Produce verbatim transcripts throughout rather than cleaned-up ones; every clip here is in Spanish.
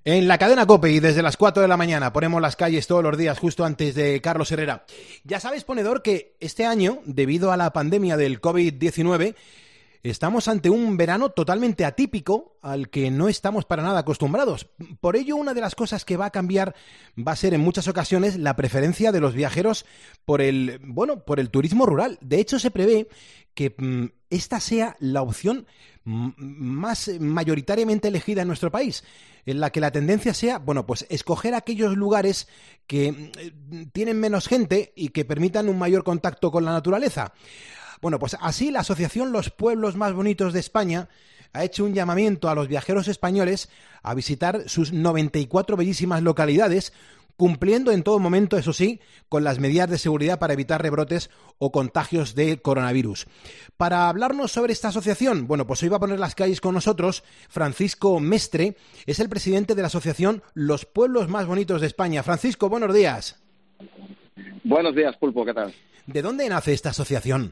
En la cadena COPE y desde las cuatro de la mañana ponemos las calles todos los días justo antes de Carlos Herrera. Ya sabes, ponedor, que este año, debido a la pandemia del COVID diecinueve, estamos ante un verano totalmente atípico al que no estamos para nada acostumbrados. Por ello, una de las cosas que va a cambiar va a ser en muchas ocasiones la preferencia de los viajeros por el, bueno, por el turismo rural. De hecho, se prevé que mmm, esta sea la opción más mayoritariamente elegida en nuestro país, en la que la tendencia sea, bueno, pues escoger aquellos lugares que eh, tienen menos gente y que permitan un mayor contacto con la naturaleza. Bueno, pues así la asociación Los Pueblos Más Bonitos de España ha hecho un llamamiento a los viajeros españoles a visitar sus noventa y cuatro bellísimas localidades, cumpliendo en todo momento, eso sí, con las medidas de seguridad para evitar rebrotes o contagios de coronavirus. Para hablarnos sobre esta asociación, bueno, pues hoy va a poner las calles con nosotros Francisco Mestre, es el presidente de la asociación Los Pueblos Más Bonitos de España. Francisco, buenos días. Buenos días, Pulpo, ¿qué tal? ¿De dónde nace esta asociación?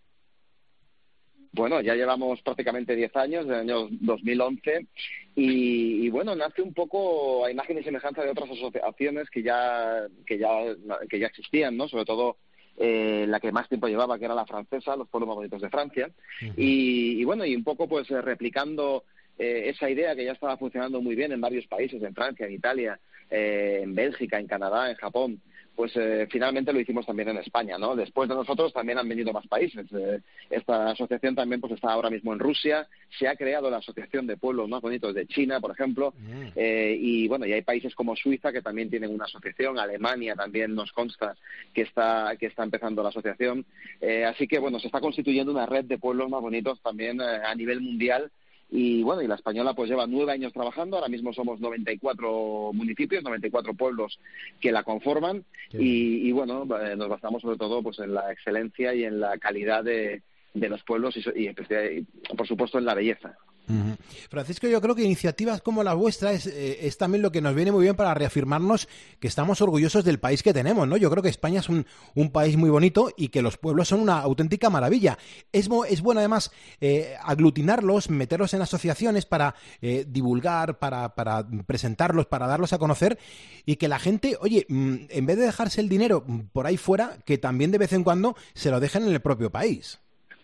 Bueno, ya llevamos prácticamente diez años, desde el año dos mil once, y, y bueno, nace un poco a imagen y semejanza de otras asociaciones que ya que ya que ya existían, ¿no? Sobre todo eh, la que más tiempo llevaba, que era la francesa, Los Pueblos Más Bonitos de Francia, uh-huh. y, y bueno, y un poco pues eh, replicando eh, esa idea que ya estaba funcionando muy bien en varios países, en Francia, en Italia, eh, en Bélgica, en Canadá, en Japón. Pues eh, finalmente lo hicimos también en España, ¿no? Después de nosotros también han venido más países. Eh, esta asociación también pues está ahora mismo en Rusia. Se ha creado la Asociación de Pueblos Más Bonitos de China, por ejemplo. Mm. Eh, y bueno, y hay países como Suiza que también tienen una asociación. Alemania también nos consta que está que está empezando la asociación. Eh, así que bueno, se está constituyendo una red de pueblos más bonitos también eh, a nivel mundial. Y bueno, y la española pues lleva nueve años trabajando, ahora mismo somos noventa y cuatro municipios, noventa y cuatro pueblos que la conforman y, y bueno, eh, nos basamos sobre todo pues en la excelencia y en la calidad de, de los pueblos y, y, y por supuesto en la belleza. Uh-huh. Francisco, yo creo que iniciativas como la vuestra es, eh, es también lo que nos viene muy bien para reafirmarnos que estamos orgullosos del país que tenemos, ¿no? Yo creo que España es un, un país muy bonito y que los pueblos son una auténtica maravilla. Es, es bueno además eh, aglutinarlos, meterlos en asociaciones para eh, divulgar, para, para presentarlos, para darlos a conocer y que la gente, oye, en vez de dejarse el dinero por ahí fuera, que también de vez en cuando se lo dejen en el propio país.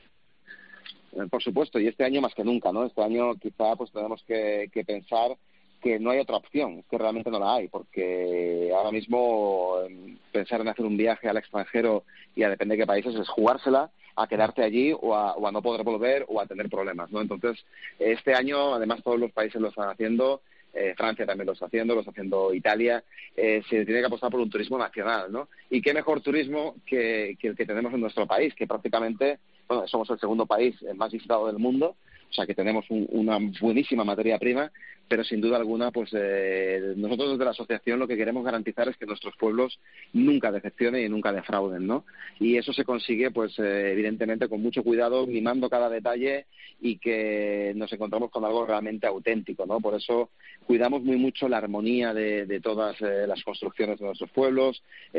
Por supuesto, y este año más que nunca, ¿no? Este año quizá pues tenemos que, que pensar que no hay otra opción, que realmente no la hay, porque ahora mismo pensar en hacer un viaje al extranjero y a depende de qué países es jugársela a quedarte allí o a, o a no poder volver o a tener problemas, ¿no? Entonces, este año, además, todos los países lo están haciendo. Eh, Francia también lo está haciendo, lo está haciendo Italia. Eh, se tiene que apostar por un turismo nacional, ¿no? Y qué mejor turismo que, que el que tenemos en nuestro país, que prácticamente, bueno, somos el segundo país más visitado del mundo, o sea que tenemos un, una buenísima materia prima, pero sin duda alguna, pues eh, nosotros desde la asociación lo que queremos garantizar es que nuestros pueblos nunca decepcionen y nunca defrauden, ¿no? Y eso se consigue, pues eh, evidentemente, con mucho cuidado, mimando cada detalle y que nos encontramos con algo realmente auténtico, ¿no? Por eso cuidamos muy mucho la armonía de, de todas eh, las construcciones de nuestros pueblos,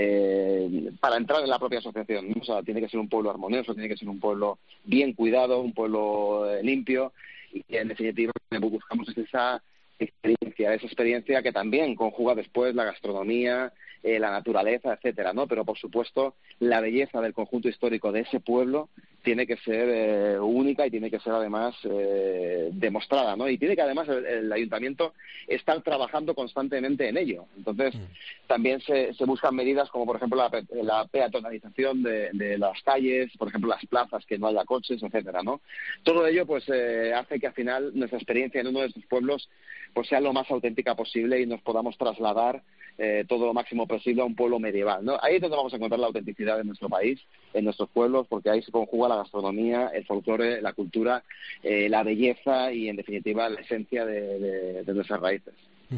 eh, para entrar en la propia asociación, ¿no? O sea, tiene que ser un pueblo armonioso, tiene que ser un pueblo bien cuidado, un pueblo eh, limpio, y que en definitiva buscamos esa experiencia, esa experiencia que también conjuga después la gastronomía, eh, la naturaleza, etcétera, ¿no? Pero por supuesto la belleza del conjunto histórico de ese pueblo tiene que ser eh, única y tiene que ser además eh, demostrada, ¿no? Y tiene que además el, el ayuntamiento estar trabajando constantemente en ello. Entonces, mm. también se, se buscan medidas como, por ejemplo, la, la peatonalización de, de las calles, por ejemplo, las plazas, que no haya coches, etcétera, ¿no? Todo ello, pues, eh, hace que al final nuestra experiencia en uno de estos pueblos pues sea lo más auténtica posible y nos podamos trasladar eh, todo lo máximo posible a un pueblo medieval, ¿no? Ahí es donde vamos a encontrar la autenticidad de nuestro país, en nuestros pueblos, porque ahí se conjuga la gastronomía, el folclore, la cultura, eh, la belleza y, en definitiva, la esencia de, de, de nuestras raíces.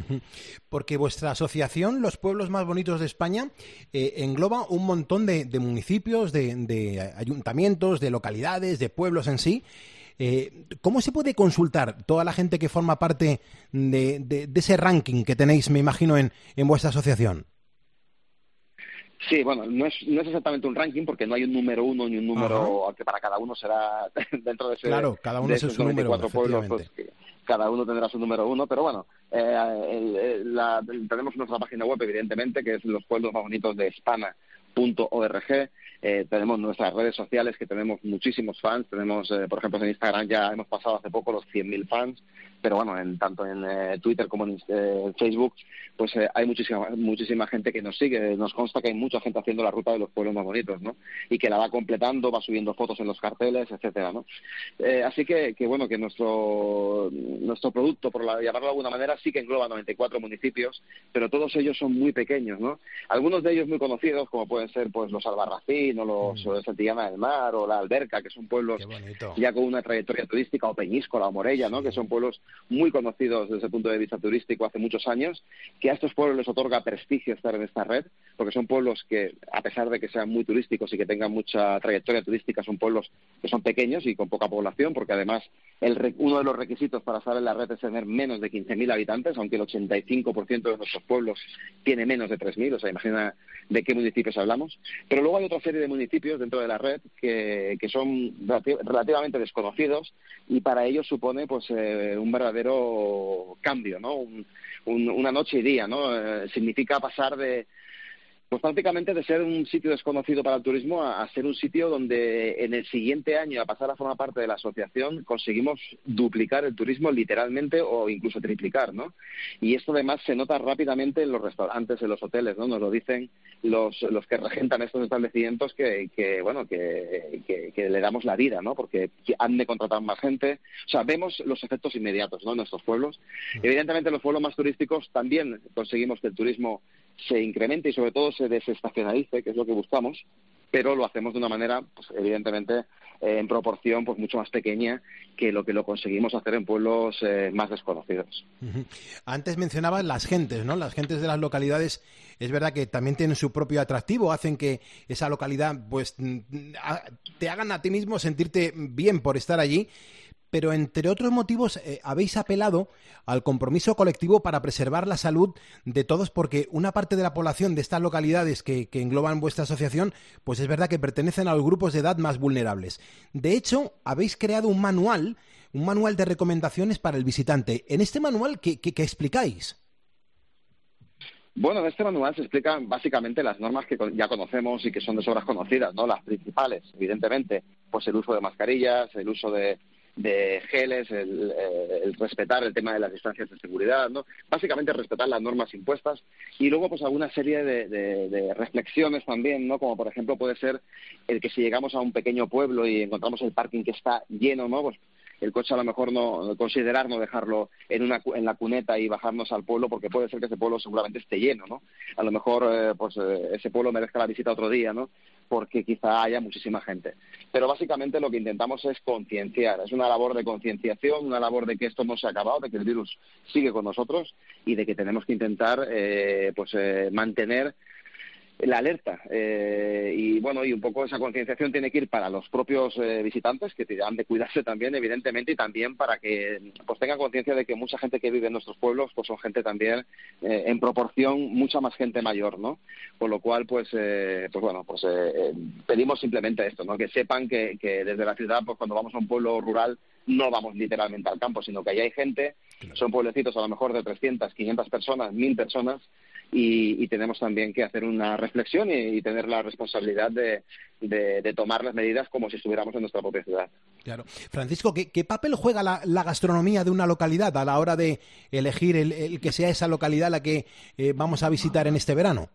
Porque vuestra asociación, Los Pueblos Más Bonitos de España, eh, engloba un montón de, de municipios, de, de ayuntamientos, de localidades, de pueblos en sí. Eh, ¿Cómo se puede consultar toda la gente que forma parte de, de, de ese ranking que tenéis, me imagino, en, en vuestra asociación? Sí, bueno, no es, no es exactamente un ranking porque no hay un número uno ni un número que para cada uno será dentro de, ese, claro, cada uno de es esos su número uno, noventa y cuatro pueblos, pues efectivamente. cada uno tendrá su número uno, pero bueno, eh, el, el, la, tenemos nuestra página web, evidentemente, que es los pueblos más bonitos de Hispana punto org. Eh, tenemos nuestras redes sociales, que tenemos muchísimos fans. Tenemos, eh, por ejemplo, en Instagram ya hemos pasado hace poco los cien mil fans, pero bueno, en, tanto en eh, Twitter como en eh, Facebook, pues eh, hay muchísima muchísima gente que nos sigue. Nos consta que hay mucha gente haciendo la ruta de los pueblos más bonitos, ¿no? Y que la va completando, va subiendo fotos en los carteles, etcétera, ¿no? Eh, así que, que, bueno, que nuestro nuestro producto, por la, llamarlo de alguna manera, sí que engloba noventa y cuatro municipios, pero todos ellos son muy pequeños, ¿no? Algunos de ellos muy conocidos, como pueden ser pues los Albarracín o los mm. Santillana del Mar o la Alberca, que son pueblos ya con una trayectoria turística, o Peñíscola o Morella, ¿no? Sí. Que son pueblos muy conocidos desde el punto de vista turístico hace muchos años, que a estos pueblos les otorga prestigio estar en esta red, porque son pueblos que, a pesar de que sean muy turísticos y que tengan mucha trayectoria turística, son pueblos que son pequeños y con poca población, porque además el, uno de los requisitos para estar en la red es tener menos de quince mil habitantes, aunque el ochenta y cinco por ciento de nuestros pueblos tiene menos de tres mil, o sea, imagina de qué municipios hablamos. Pero luego hay otra serie de municipios dentro de la red que, que son relativamente desconocidos, y para ellos supone pues eh, un verdadero cambio, ¿no? Un, un, una noche y día, ¿no? Eh, significa pasar de pues prácticamente de ser un sitio desconocido para el turismo a, a ser un sitio donde en el siguiente año, a pasar a formar parte de la asociación, conseguimos duplicar el turismo literalmente, o incluso triplicar, ¿no? Y esto además se nota rápidamente en los restaurantes, en los hoteles, ¿no? Nos lo dicen los los que regentan estos establecimientos, que, que bueno, que, que, que le damos la vida, ¿no? Porque han de contratar más gente. O sea, vemos los efectos inmediatos, ¿no? En nuestros pueblos. Evidentemente, en los pueblos más turísticos también conseguimos que el turismo se incremente y sobre todo se desestacionalice, que es lo que buscamos, pero lo hacemos de una manera, pues evidentemente, eh, en proporción pues mucho más pequeña que lo que lo conseguimos hacer en pueblos eh, más desconocidos. Uh-huh. Antes mencionabas las gentes, ¿no? Las gentes de las localidades, es verdad que también tienen su propio atractivo, hacen que esa localidad pues te hagan a ti mismo sentirte bien por estar allí. Pero, entre otros motivos, eh, habéis apelado al compromiso colectivo para preservar la salud de todos, porque una parte de la población de estas localidades que, que engloban vuestra asociación, pues es verdad que pertenecen a los grupos de edad más vulnerables. De hecho, habéis creado un manual, un manual de recomendaciones para el visitante. En este manual, ¿qué, qué, qué explicáis? Bueno, en este manual se explican básicamente las normas que ya conocemos y que son de sobras conocidas, ¿no? Las principales, evidentemente, pues el uso de mascarillas, el uso de de geles, el, el respetar el tema de las distancias de seguridad, ¿no? Básicamente respetar las normas impuestas, y luego pues alguna serie de, de, de reflexiones también, ¿no? Como por ejemplo puede ser el que si llegamos a un pequeño pueblo y encontramos el parking que está lleno, ¿no? Pues el coche a lo mejor no considerar no dejarlo en una en la cuneta y bajarnos al pueblo, porque puede ser que ese pueblo seguramente esté lleno, ¿no? A lo mejor eh, pues eh, ese pueblo merezca la visita otro día, ¿no? Porque quizá haya muchísima gente. Pero básicamente lo que intentamos es concienciar, es una labor de concienciación, una labor de que esto no se ha acabado, de que el virus sigue con nosotros y de que tenemos que intentar eh, pues eh, mantener la alerta, eh, y bueno, y un poco esa concienciación tiene que ir para los propios eh, visitantes, que han de cuidarse también, evidentemente, y también para que pues tengan conciencia de que mucha gente que vive en nuestros pueblos pues son gente también eh, en proporción mucha más gente mayor, ¿no? Con lo cual pues eh, pues bueno, pues eh, pedimos simplemente esto, ¿no? Que sepan que, que desde la ciudad, pues cuando vamos a un pueblo rural no vamos literalmente al campo, sino que ahí hay gente, son pueblecitos a lo mejor de trescientas, quinientas personas, mil personas. Y, y tenemos también que hacer una reflexión y, y tener la responsabilidad de, de, de tomar las medidas como si estuviéramos en nuestra propia ciudad. Claro. Francisco, ¿qué, qué papel juega la, la gastronomía de una localidad a la hora de elegir el, el que sea esa localidad la que eh, vamos a visitar en este verano?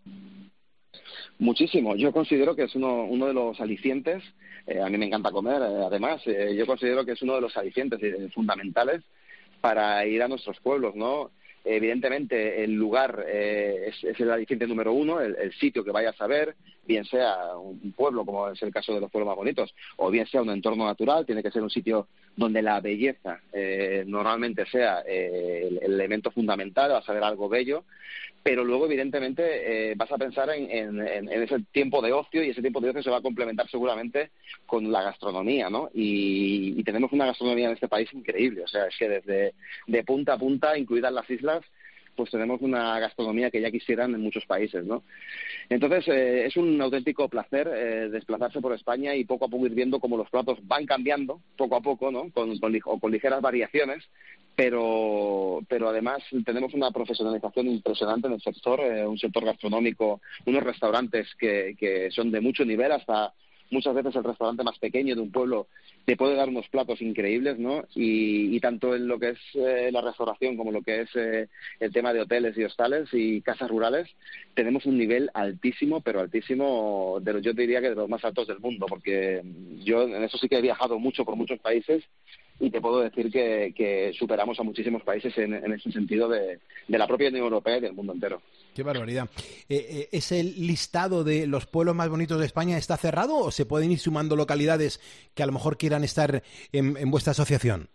Muchísimo. Yo considero que es uno, uno de los alicientes, eh, a mí me encanta comer, eh, además, eh, yo considero que es uno de los alicientes eh, fundamentales para ir a nuestros pueblos, ¿no? Evidentemente, el lugar eh, es, es el aliciente número uno, el, el sitio que vayas a ver, bien sea un pueblo, como es el caso de los pueblos más bonitos, o bien sea un entorno natural, tiene que ser un sitio donde la belleza eh, normalmente sea eh, el, el elemento fundamental, vas a ver algo bello, pero luego, evidentemente, eh, vas a pensar en, en, en ese tiempo de ocio, y ese tiempo de ocio se va a complementar seguramente con la gastronomía, ¿no? Y, y tenemos una gastronomía en este país increíble, o sea, es que desde de punta a punta, incluidas las islas, pues tenemos una gastronomía que ya quisieran en muchos países, ¿no? Entonces, eh, es un auténtico placer eh, desplazarse por España y poco a poco ir viendo cómo los platos van cambiando, poco a poco, ¿no? Con, con, o con ligeras variaciones, pero pero además tenemos una profesionalización impresionante en el sector, eh, un sector gastronómico, unos restaurantes que, que son de mucho nivel, hasta muchas veces el restaurante más pequeño de un pueblo te puede dar unos platos increíbles, ¿no? Y, y tanto en lo que es eh, la restauración como lo que es eh, el tema de hoteles y hostales y casas rurales, tenemos un nivel altísimo, pero altísimo, de los, yo te diría que de los más altos del mundo, porque yo en eso sí que he viajado mucho por muchos países y te puedo decir que, que superamos a muchísimos países en, en ese sentido de, de la propia Unión Europea y del mundo entero. Qué barbaridad. Eh, eh, ¿Ese listado de los pueblos más bonitos de España está cerrado o se pueden ir sumando localidades que a lo mejor quieran estar en, en vuestra asociación?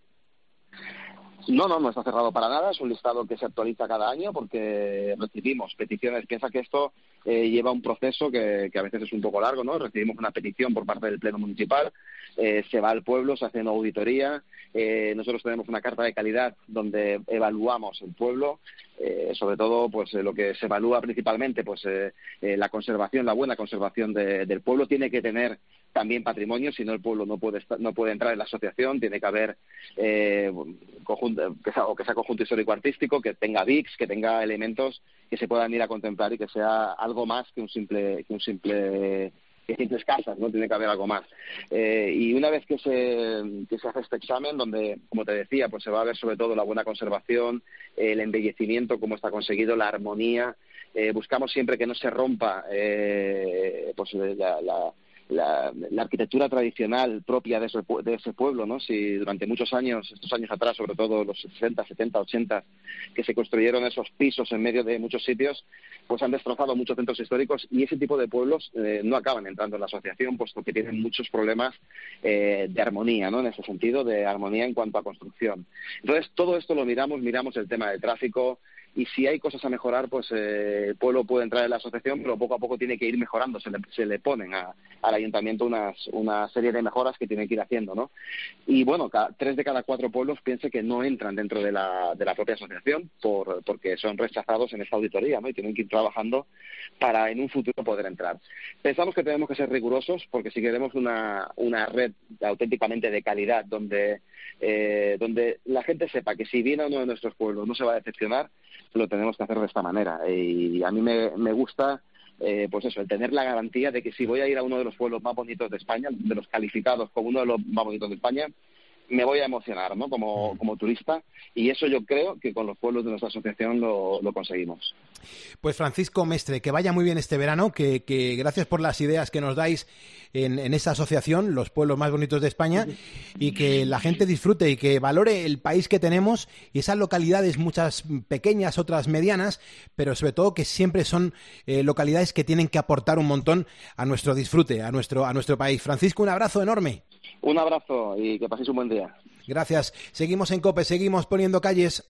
No, no, no está cerrado para nada. Es un listado que se actualiza cada año porque recibimos peticiones. Piensa que esto eh, lleva un proceso que, que a veces es un poco largo, ¿no? Recibimos una petición por parte del Pleno Municipal, eh, se va al pueblo, se hace una auditoría, eh, nosotros tenemos una carta de calidad donde evaluamos el pueblo, eh, sobre todo pues eh, lo que se evalúa principalmente, pues eh, eh, la conservación, la buena conservación de, del pueblo. Tiene que tener también patrimonio, si no el pueblo no puede estar, no puede entrar en la asociación. Tiene que haber eh, conjunto, que sea, o que sea conjunto histórico artístico, que tenga V I Cs, que tenga elementos que se puedan ir a contemplar y que sea algo más que un simple que un simple que simples casas, ¿no? Tiene que haber algo más. Eh, y una vez que se, que se hace este examen, donde, como te decía, pues se va a ver sobre todo la buena conservación, el embellecimiento, cómo está conseguido, la armonía. Eh, buscamos siempre que no se rompa eh, pues la, la La, la arquitectura tradicional propia de ese, de ese pueblo, ¿no? Si durante muchos años, estos años atrás, sobre todo los sesenta, setenta, ochenta, que se construyeron esos pisos en medio de muchos sitios, pues han destrozado muchos centros históricos y ese tipo de pueblos eh, no acaban entrando en la asociación, puesto que tienen muchos problemas eh, de armonía, ¿no? En ese sentido, de armonía en cuanto a construcción. Entonces, todo esto lo miramos, miramos el tema del tráfico, y si hay cosas a mejorar, pues eh, el pueblo puede entrar en la asociación, pero poco a poco tiene que ir mejorando. Se le, se le ponen a, al ayuntamiento unas, una serie de mejoras que tiene que ir haciendo, ¿no? Y bueno, cada, tres de cada cuatro pueblos piense que no entran dentro de la, de la propia asociación por, porque son rechazados en esta auditoría, ¿no? Y tienen que ir trabajando para en un futuro poder entrar. Pensamos que tenemos que ser rigurosos porque si queremos una, una red auténticamente de calidad donde, eh, donde la gente sepa que si viene a uno de nuestros pueblos no se va a decepcionar, lo tenemos que hacer de esta manera. Y a mí me, me gusta, eh, pues eso, el tener la garantía de que si voy a ir a uno de los pueblos más bonitos de España, de los calificados como uno de los más bonitos de España, me voy a emocionar, ¿no? Como, como turista, y eso yo creo que con los pueblos de nuestra asociación lo, lo conseguimos. Pues Francisco Mestre, que vaya muy bien este verano, que, que gracias por las ideas que nos dais en, en esa asociación, los pueblos más bonitos de España, y que la gente disfrute y que valore el país que tenemos y esas localidades, muchas pequeñas, otras medianas, pero sobre todo que siempre son eh, localidades que tienen que aportar un montón a nuestro disfrute, a nuestro, a nuestro país. Francisco, un abrazo enorme. Un abrazo y que paséis un buen día. Gracias. Seguimos en COPE, seguimos poniendo calles.